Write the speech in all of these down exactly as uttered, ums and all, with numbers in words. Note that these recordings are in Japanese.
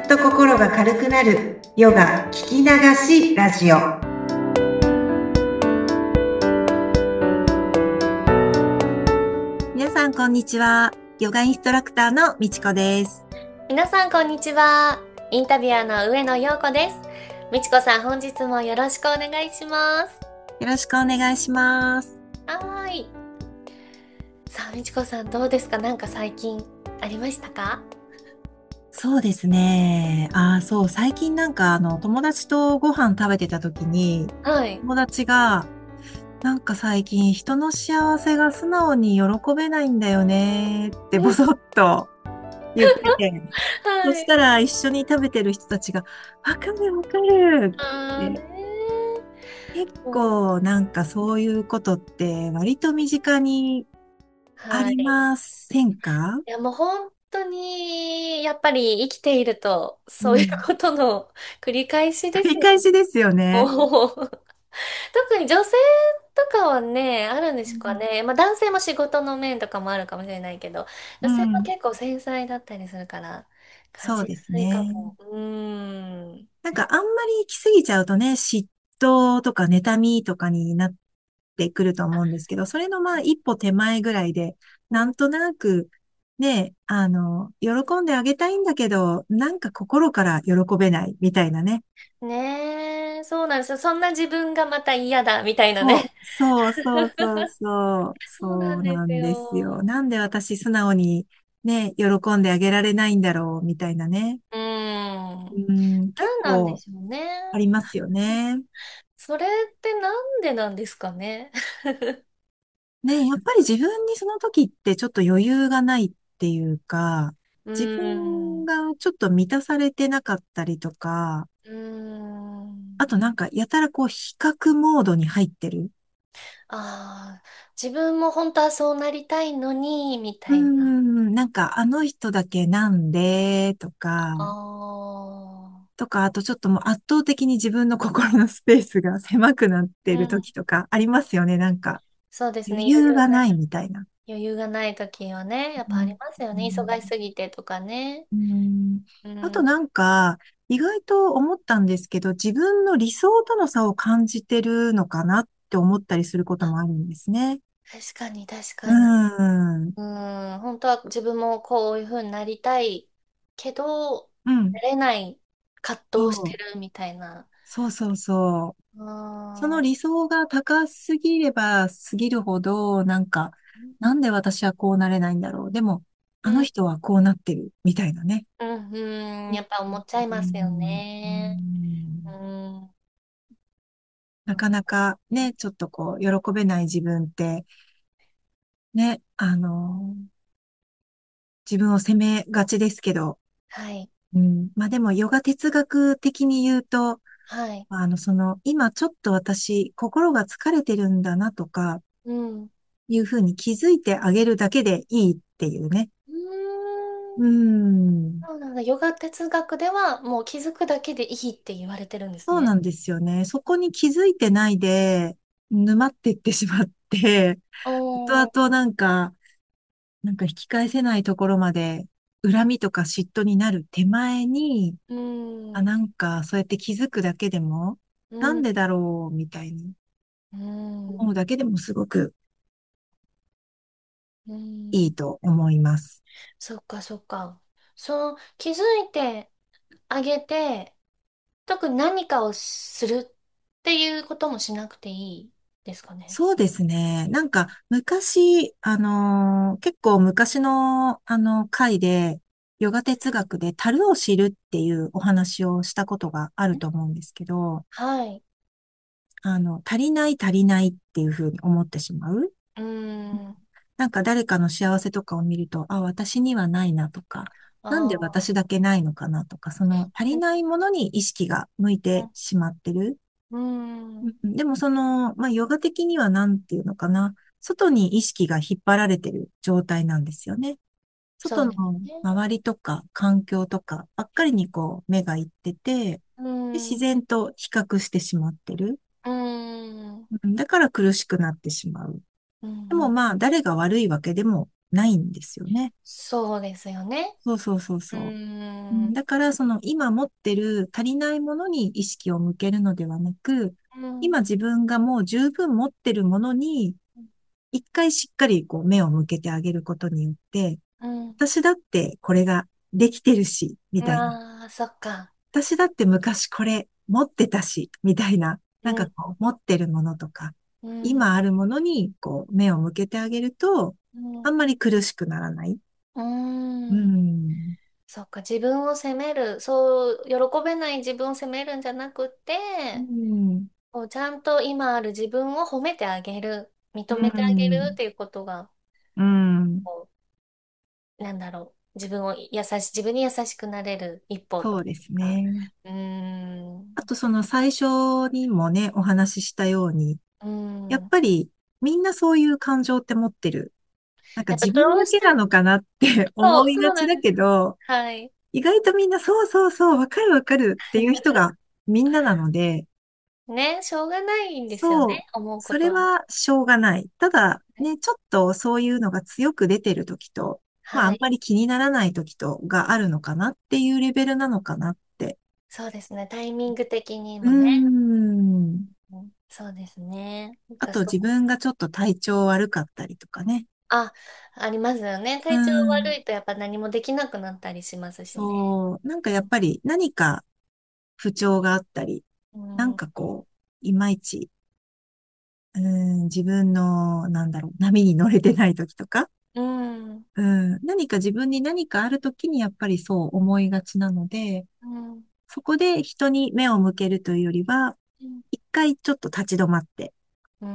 っと心が軽くなるヨガ聞き流しラジオ。皆さんこんにちは。ヨガインストラクターのみちこです。 皆さんこんにちは。インタビュアーの上野陽子です。みちこさん、本日もよろしくお願いします。 よろしくお願いします。 はーい。さあ、みちこさんどうですか？なんか最近ありましたか？ そうですね。ああ、そう、最近なんかあの、友達とご飯食べてた時に、 はい。 友達が、なんか最近人の幸せが素直に喜べないんだよねってボうん。 ソッと言ってて、そはい。 したら一緒に食べてる人たちが、わかるわかるって、 あーね結ー。もう、 構なんかそういうことって割と身近にありはい。 ませんか？ いや、もう本当に、やっぱり生きていると、そういううん。 ことの繰り返しで繰りすよ。 返しですよね。 もう特に女性とかはね、あるんですかね。まあ男性も仕事の面とかもあるかもしれないけど、女性はうん。 結構繊細だったりするから、感そうですじやすいかね。 も。うーん。 なんかあんまり行き過ぎちゃうとね、嫉妬とか妬みとかになってくると思うんですけど、それのまあ一歩手前ぐらいで、 うんなんとなくね、あの、喜んであげたいんだけど、なんか心から喜べないみたいなね。 ねえ、そうなんですよ。そんな自分がまた嫌だ、みたいなそう、 ね。 そうそうそうそう、 そうなそうんですなんですよ。 よ。 なんで私素直にね、喜んであげられないんだろうみたいなね。 うーん。 うん、結何なんで構しょうね。 ありますよね。 それってなんでなんですかね。 ね、やっぱり自分にその時ってちょっと余裕がないっていうか、 う自ーん。 分がちょっと満たされてなかったりとか、 うーん。 あとなんかやたらこう比較モードに入ってる。 ああ、自分も本当はそうなりたいのに、みうーたいな。 ん、なんかあの人だけなんでとか、 ああ、 とか、あとちょっともう圧倒的に自分の心のスペースが狭くなってるうん。 時とかありますよね。なんかそうですね。 余余裕がない裕が、 みたいな。 余裕がない時はね、やっぱありうんますよね。 うん忙しすぎてとかね。 うん。 うん。 あとなんか、意外と思ったんですけど、自分の理想との差を感じてるのかなって思ったりすることあ、 もあるんですね。 確かに確うかに。 ん。 うん。本当は自分もこういう風になりたいけど、 うん。 なれない葛藤してそう。 るみたいな。 そうそうそう。そのああ。 理想が高すぎればすぎるほど、なんか、なんで私はこうなれないんだろう。でも、あのうん。 人はこうなってる、みたいなね。 うん。うん。 うんやっぱ思っちゃいうますよんうね。うん。 ん。 なかなかね、ちょっとこう、喜べない自分って、ね、あの、自分を責めがちですけど、 はい。 うん、まあでも、ヨガ哲学的に言うと、 はい。 あの、その、今ちょっと私、心が疲れてるんだなとか、 うん。 いうふうに気づいてあげるだけでいいっていうね。 うーうん。 ん。 そうなんだ。ヨガ哲学ではもう気づくだけでいいって言われてるんですね。 そうなんですよね。そこに気づいてないで、沼っていってしまって、 おー。 後々なんか、なんか引き返せないところまで、恨みとか嫉妬になる手前に、 うあ、 ん。 なんか、そうやって気づくだけでも、 うん。 なんでだろう、みたいにうん。 思うだけでもすごくうん。 いいと思います。 そっかそっか。そう、気づいてあげて、特に何かをするっていうこともしなくていいですかね。 そうですね。なんか、昔、あのー結構昔の、あの、回で、ヨガ哲学で樽を知るっていうお話をしたことがあると思うんですけど、 はい。 あの、足りない足りないっていうふうに思ってしまう。 うーん。 なんか誰かの幸せとかを見ると、あ、私にはないなとか、なんであ私だけないのかなとか、その足りないものに意識が向いてしまってる。 うん。うん。 うんでもその、まあ、ヨガ的にはなんていうのかな。外に意識が引っ張られてる状態なんですよね。外のそうですね。 周りとか環境とかばっかりにこう目がいってて、でうん。 自然と比較してしまってる。 うん。 うんだから苦しくなってしまう。 うん。うん。 でもまあ、誰が悪いわけでもないんですよね。 そうですよね。 そうそうそううーそう。うんん。 だから、その今持ってる足りないものに意識を向けるのではなく、 うん。 今自分がもう十分持ってるものに、一回しっかりこう目を向けてあげることによって、 うん。 私だってこれができてるし、みたいな。 ああ、そっか。 私だって昔これ持ってたし、みたいな。なんかうん。 こう持ってるものとか、 うん。 今あるものにこう目を向けてあげると、 うん。 あんまり苦しくならない。 ううん。 ん。 そっか、自分を責める、そう、喜べない自分を責めるんじゃなくて、 うん。 こうちゃんと今ある自分を褒めてあげる、 う認めてあげるん。 っていうことが、 うん。 こう、なんだろう、自分を優し、自分に優しくなれる一歩とそうですいうか、 ね。 うーん、 あとその最初にもね、お話ししたように、 うーやっん。 ぱりみんなそういう感情って持ってる。なんかやっぱ自分だけなどうしても、 のかなってそう、 思いがちだそうなんです。 けど、 はい。 意外とみんなそうそうそう、わかるわかるっていう人がみんななので、 ね、しょうがないんですよね、 そう、 思うこそれとは。 はしょうがない。ただね、ちょっとそういうのが強く出てる時と、まああはい。 んまり気にならない時とがあるのかなっていうレベルなのかなって。 そうですね、タイミング的にうーもね。 ん。 うん、そうですね。なんあと自かそう。 分がちょっと体調悪かったりとかね。 あ、ありますよね。 う体調悪ん。 いとやっぱ何もできなくなったりしますしね。 そう、なんかやっぱり何か不調があったり、なんうん。 かこう、いまいち、うん、自分の、なんだろう、波に乗れてない時とか、 うん。 うん、何か自分に何かある時にやっぱりそう思いがちなので、 うん。 そこで人に目を向けるというよりは、 うん。 一回ちょっと立ち止まってうん。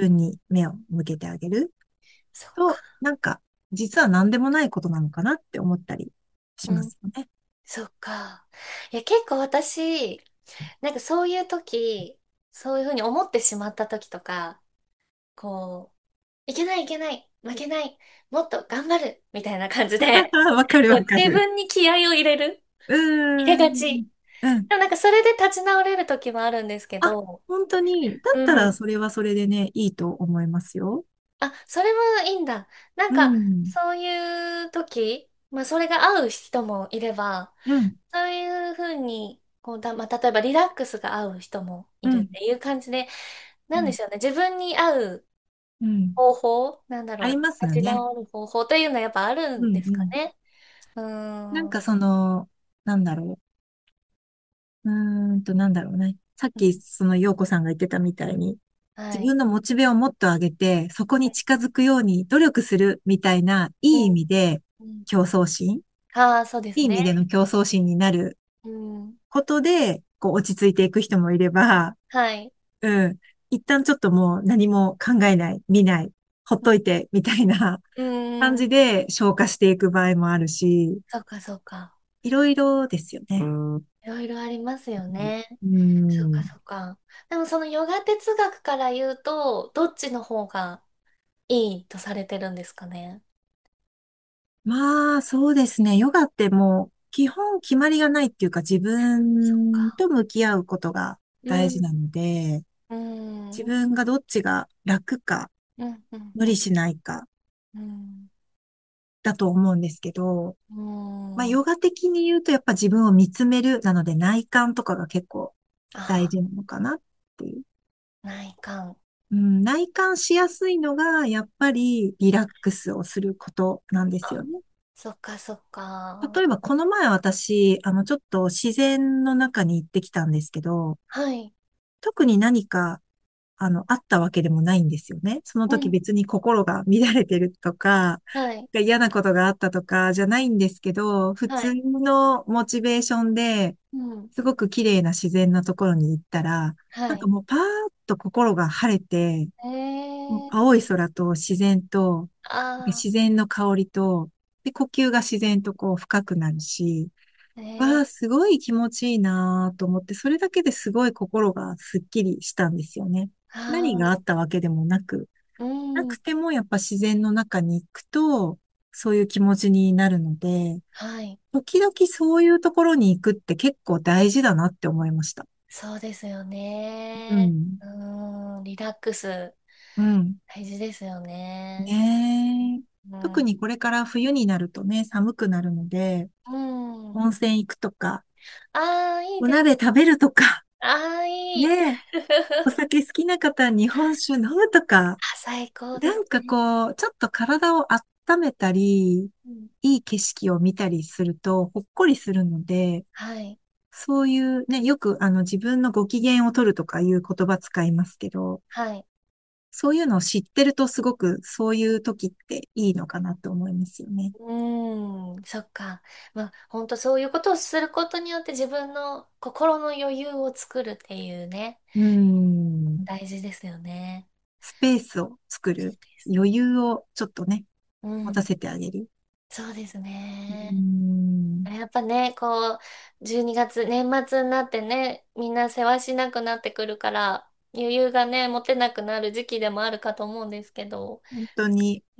自分に目を向けてあげるそっか。 と、なんか、実は何でもないことなのかなって思ったりしうん。 ますよね。 そっか。いや、結構私、なんかそういう時、そういうふうに思ってしまった時とか、こう、いけないいけない、負けない、もっと頑張る、みたいな感じで、 わかるこう自わかる。 分に気合を入れる、 う入れーん。 がち。 うん。 でもなんかそれで立ち直れる時もあるんですけあ、 ど、 本当に。だったうん。 らそれはそれでね、いいと思いますよ。 あ、それもいいんだ。なんうか、 ん。 そういう時、まあそれが合う人もいれば、 うん。 そういうふうに、こうだ、まあ例えばリラックスが合う人もいうん。 るっていう感じで、 うん。 なんでしょうね。自分に合ううん。 方法、なんだろう。 ありますよ立ちね。 直る方法というのはやっぱあるうん。 んですうん。 かね。うーん。 なんかその、なんだろう。うーんと、なんだろうね。さっき、その、陽子さんが言ってたみたいに、 はい。 自分のモチベをもっと上げて、そこに近づくように努力するみたいな、いい意うん。 味でうん。 競争心、 ああ、そうですね。 いい意味での競争心になるうん。 ことで、こう、落ち着いていく人もいれば、 はい。 うん。一旦ちょっともう何も考えない、見ない、ほっといて、みたいなう感ん。 じで消化していく場合もあるし、 そうか、そうか。 いろいろですよね。うん。 いろいろありますよね。 うそうか、 ん。 そうか。でもそのヨガ哲学から言うと、どっちの方がいいとされてるんですかね。 まあ、そうですね。ヨガってもう、基本決まりがないっていうか、自分そっか。 と向き合うことがうん。 大事なので、 うん。 自分がどっちが楽か、 うん。うん。うん。 無理しないか、 うん。 だと思うんですけど、 うまあ、 ん。 ヨガ的に言うと、やっぱ自分を見つめるなので、内観とかが結構大あ事なのかなっていう。 あ、内観。 うん、内観しやすいのが、やっぱりリラックスをすることなんですよあ、 ね。 そっか、そっか。 例えば、この前私、あの、ちょっと自然の中に行ってきたんですけど、 はい。 特に何か、あの、あったわけでもないんですよね。そのうん。 時別に心が乱れてるとか、 はい。 嫌なことがあったとかじゃないんですけど、普通はい。 のモチベーションで、 うん。 すごく綺麗な自然なところに行ったら、なはい。 んかもうパーッと心が晴れて、 えー、 青い空と自然と、 あ自然の香りと、で、呼吸が自然とこう深くなるし、 あ、 わあ、 えすごい気持ちいいなと思って、それだけですごい心がすっきりしたんですよね。 ー、 何がああったわけでもなく、 あ、うん。 なくてもやっぱ自然の中に行くと、そういう気持ちになるので、 はい。 時々そういうところに行くって結構大事だなって思いました。 そうですよね。 うん。 うーん、リラックス、 うん。 大事ですよね。 ねえ。 うん。 特にこれから冬になるとね、寒くなるので、 うん。 温泉行くとか、 ああ、いいおです。 鍋食べるとか、 ああ、いい。 ね、お酒好きな方は日本酒飲むとか、 あ、最高でなんかすね。 こう、ちょっと体を温めたり、 うん。 いい景色を見たりすると、ほっこりするので、 はい。 そういうね、よくあの自分のご機嫌を取るとかいう言葉使いますけど、 はい。 そういうのを知ってるとすごくそういう時っていいのかなと思いますよね。 うーん、そっか。まあ、本当そういうことをすることによって自分の心の余裕を作るっていうね、 うーん。 大事ですよね。 スペースを作る。余裕をちょっとね、 うん、 持たせてあげる。 そうですうーね。 ん。 やっぱね、こう、じゅうにがつ、年末になってね、みんな世話しなくなってくるから、余裕がね、持てなくなる時期でもあるかと思うんですけど、 本当に、 うん、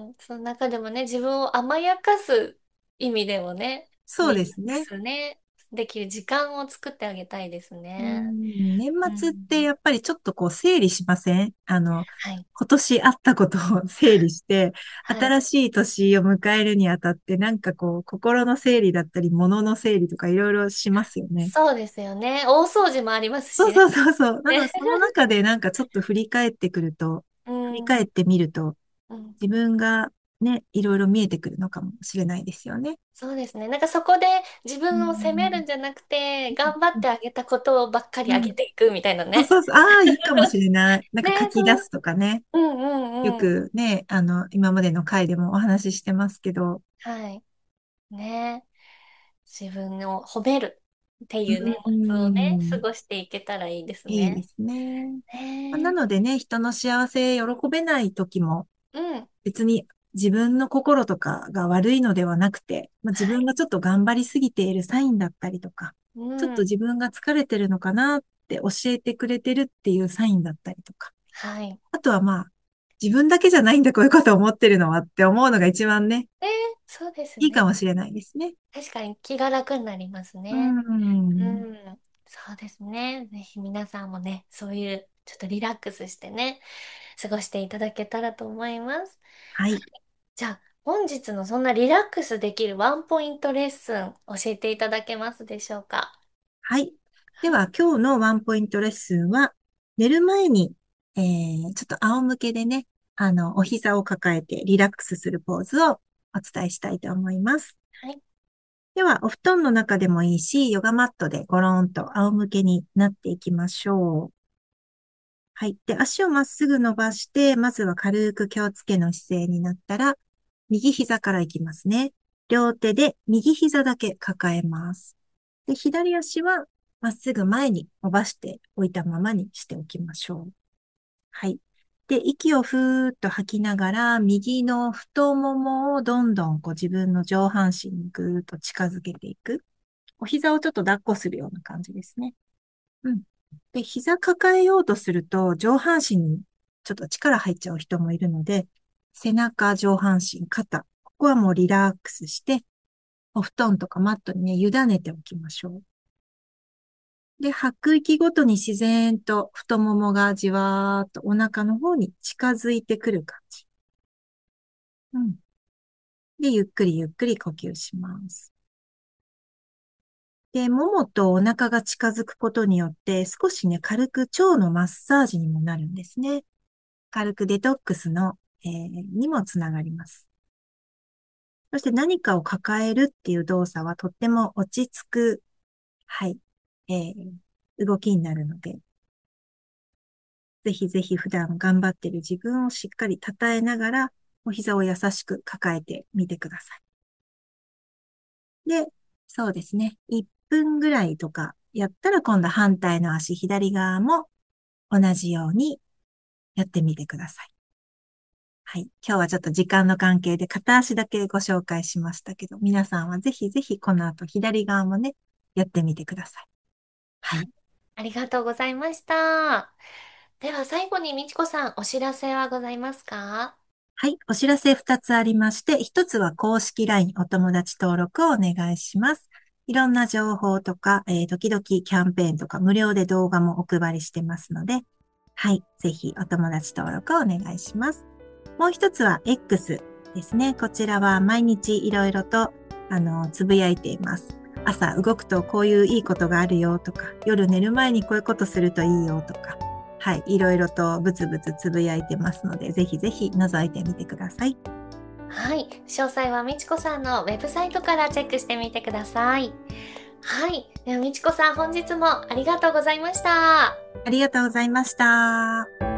その中でもね、自分を甘やかす意味でもね、 そうリラックですね。 スね、できる時間を作ってあげたいですうーね。 ん、年う末ってん。 やっぱりちょっとこう整理しません？あの、 はい。 今年あったことを整理して、 はい。 新しい年を迎えるにあたって、なんかこう、心の整理だったり、物の整理とかいろいろしますよね。 そうですよね。大掃除もありますしね。 そうそうそうそう。なので、 ね。 その中でなんかちょっと振り返ってくると、 う振り返ん。 ってみると、 うん。 自分がね、いろいろ見えてくるのかもしれないですよね。 そうですね。なんかそこで自う分を責めるん。 んじゃなくて、頑張ってあげたことばっかりあげうん。 ていくみたいなね。 そうそうそう。ああ、いいかもしれない。なんか書ね、そう。 き出すとかね。 うんようんうん。 くね、あの、今までの回でもお話ししてますけど。 はい。ね。自分を褒めるってういう年末をね、過ん。 ごしていけたらいいですね。 いいですね。まあなね。 のでね、人の幸せ喜べない時も、 うん。 別に自分の心とかが悪いのではなくて、まあ、自はい。 分がちょっと頑張りすぎているサインだったりとか、 うちょっとん。 自分が疲れてるのかなって教えてくれてるっていうサインだったりとか。 はい。 あとはまあ、自分だけじゃないんだ、こういうこと思ってるのはって思うのが一番ね、 ね、そうですいいかね。 もしれないですね。 確かに気が楽になりますうね。うん。 ん。そうですね。ぜひ皆さんもね、そういうちょっとリラックスしてね、過ごしていただけたらと思います。 はい。 じゃあ、本日のそんなリラックスできるワンポイントレッスン教えていただけますでしょうか？ はい。では、今日のワンポイントレッスンは、寝る前に、えー、ちょっと仰向けでね、あの、お膝を抱えてリラックスするポーズをお伝えしたいと思います。 はい。 では、お布団の中でもいいし、ヨガマットでゴロンと仰向けになっていきましょう。はい。で、足をまっすぐ伸ばして、まずは軽く気をつけの姿勢になったら、右膝からいきますね。両手で右膝だけ抱えます。で、左足はまっすぐ前に伸ばしておいたままにしておきましょう。はい。で、息をふーっと吐きながら、右の太ももをどんどんこう自分の上半身にぐーっと近づけていく。お膝をちょっと抱っこするような感じですね。うん。で、膝抱えようとすると、上半身にちょっと力入っちゃう人もいるので、背中、上半身、肩、ここはもうリラックスして、お布団とかマットにね、委ねておきましょう。で、吐く息ごとに自然と太ももがじわーっとお腹の方に近づいてくる感じ。うん。で、ゆっくりゆっくり呼吸します。で、ももとお腹が近づくことによって、少しね、軽く腸のマッサージにもなるんですね。軽くデトックスの、えーにもつながります。そして何かを抱えるっていう動作はとっても落ち着く、はい、えー動きになるので、ぜひぜひ普段頑張ってる自分をしっかり称えながら、お膝を優しく抱えてみてください。で、そうですね。いっぷんぐらいとかやったら今度反対の足、左側も同じようにやってみてください。はい。今日はちょっと時間の関係で片足だけご紹介しましたけど、皆さんはぜひぜひこの後左側もね、やってみてください。はい。 ありがとうございました。では最後にみちこさん、お知らせはございますか？ はい。お知らせふたつありまして、ひとつは公式 ライン お友達登録をお願いします。いろんな情報とか、えー、時々キャンペーンとか無料で動画もお配りしてますので、はい。ぜひお友達登録をお願いします。もう一つは X、 ですね。こちらは毎日いろいろと、あの、つぶやいています。朝動くとこういういいことがあるよとか、夜寝る前にこういうことするといいよとか、はい、いろいろとブツブツつぶやいてますので、ぜひぜひ覗いてみてください。 はい。詳細はみちこさんのウェブサイトからチェックしてみてください。はい。では、みちこさん、本日もありがとうございました。 ありがとうございました。